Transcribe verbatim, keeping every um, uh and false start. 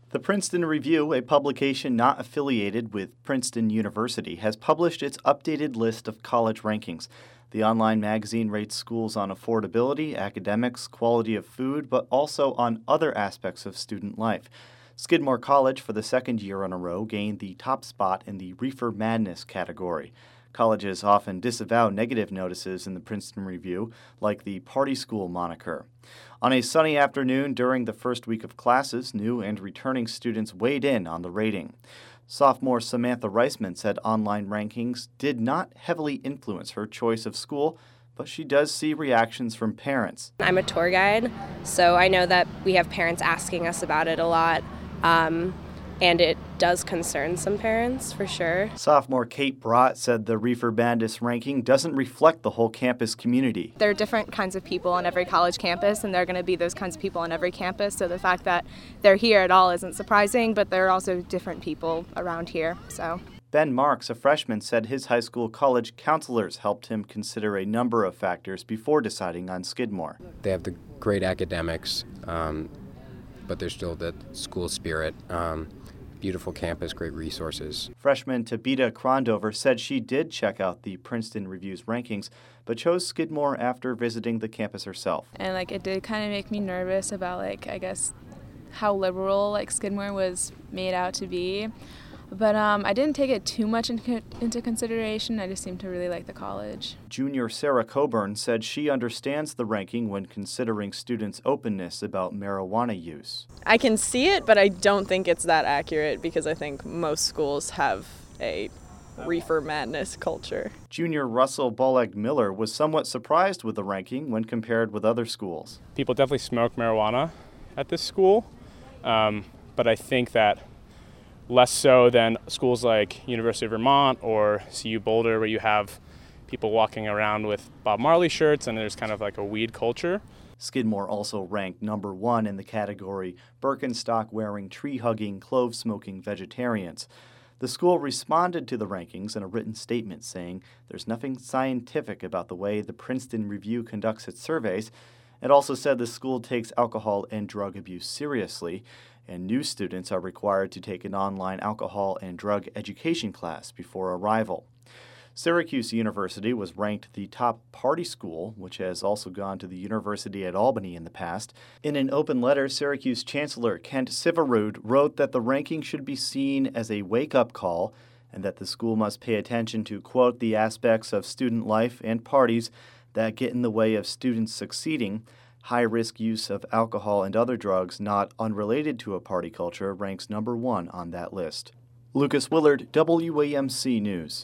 The Princeton Review, a publication not affiliated with Princeton University, has published its updated list of college rankings. The online magazine rates schools on affordability, academics, quality of food, but also on other aspects of student life. Skidmore College, for the second year in a row, gained the top spot in the Reefer Madness category. Colleges often disavow negative notices in the Princeton Review, like the party school moniker. On a sunny afternoon during the first week of classes, new and returning students weighed in on the rating. Sophomore Samantha Reisman said online rankings did not heavily influence her choice of school, but she does see reactions from parents. I'm a tour guide, so I know that we have parents asking us about it a lot. Um, And it does concern some parents, for sure. Sophomore Kate Brott said the Reefer Madness ranking doesn't reflect the whole campus community. There are different kinds of people on every college campus, and there are going to be those kinds of people on every campus. So the fact that they're here at all isn't surprising, but there are also different people around here. So Ben Marks, a freshman, said his high school college counselors helped him consider a number of factors before deciding on Skidmore. They have the great academics, um, but there's still the school spirit. Um, Beautiful campus, great resources. Freshman Tabitha Krondover said she did check out the Princeton Review's rankings, but chose Skidmore after visiting the campus herself. And like it did kind of make me nervous about like I guess how liberal like Skidmore was made out to be. But um, I didn't take it too much in, into consideration. I just seemed to really like the college. Junior Sarah Coburn said she understands the ranking when considering students' openness about marijuana use. I can see it, but I don't think it's that accurate because I think most schools have a reefer madness culture. Junior Russell Bolleg Miller was somewhat surprised with the ranking when compared with other schools. People definitely smoke marijuana at this school, um, but I think that less so than schools like University of Vermont or C U Boulder, where you have people walking around with Bob Marley shirts and there's kind of like a weed culture. Skidmore also ranked number one in the category Birkenstock-wearing, tree-hugging, clove-smoking vegetarians. The school responded to the rankings in a written statement saying there's nothing scientific about the way the Princeton Review conducts its surveys. It also said the school takes alcohol and drug abuse seriously, and new students are required to take an online alcohol and drug education class before arrival. Syracuse University was ranked the top party school, which has also gone to the University at Albany in the past. In an open letter, Syracuse Chancellor Kent Syverud wrote that the ranking should be seen as a wake-up call and that the school must pay attention to, quote, the aspects of student life and parties that get in the way of students succeeding. High-risk use of alcohol and other drugs not unrelated to a party culture ranks number one on that list. Lucas Willard, W A M C News.